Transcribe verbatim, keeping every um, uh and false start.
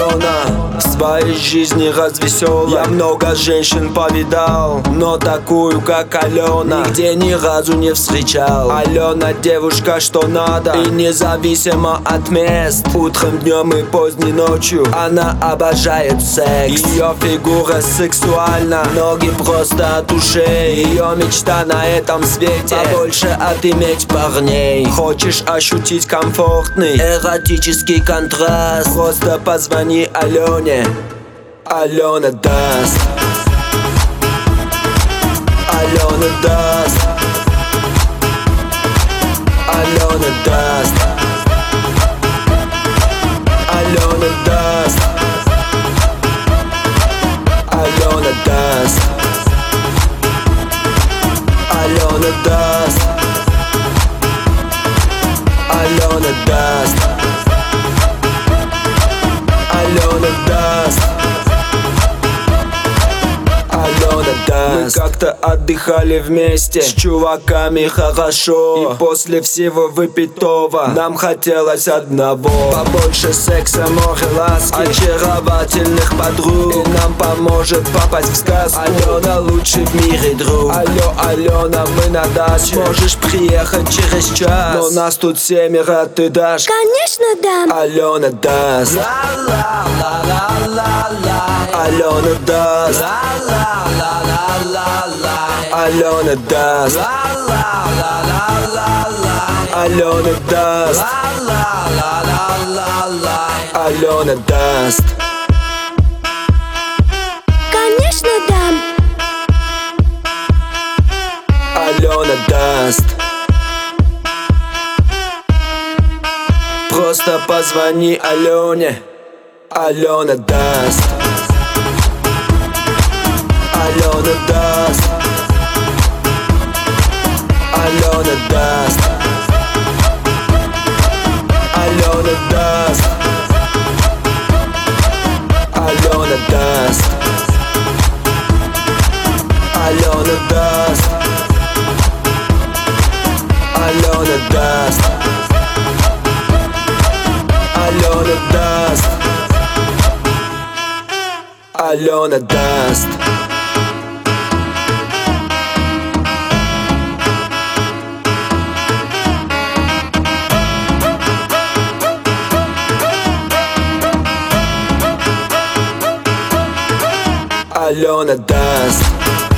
Алена в своей жизни развеселая. Я много женщин повидал, но такую, как Алена, нигде ни разу не встречал. Алена девушка, что надо, и независимо от мест. Утром, днем и поздней ночью она обожает секс. Ее фигура сексуальна, ноги просто от ушей. Ее мечта на этом свете побольше отыметь парней. Хочешь ощутить комфортный эротический контраст? Просто позвони Алене, Алена даст. Алена даст. Алена даст. Алена даст. Алена даст. Алена даст. Алена даст. Алена даст. Алена даст. Мы как-то отдыхали вместе с чуваками хорошо, и после всего выпитого нам хотелось одного: побольше секса, море ласки, очаровательных подруг. И нам поможет попасть в сказку Алена, лучший в мире друг. Алло, Алена, мы на даче, можешь приехать через час, но нас тут семеро, ты дашь? Конечно дам. Алена даст. Алена даст. Алена даст. Алена даст. Алена даст. Конечно дам. Алена даст. Просто позвони Алене, Алена даст. Алена даст. Алена даст. Алена даст. Алена даст. Алена даст. Алена даст. Алена даст. Алена даст. Алена даст.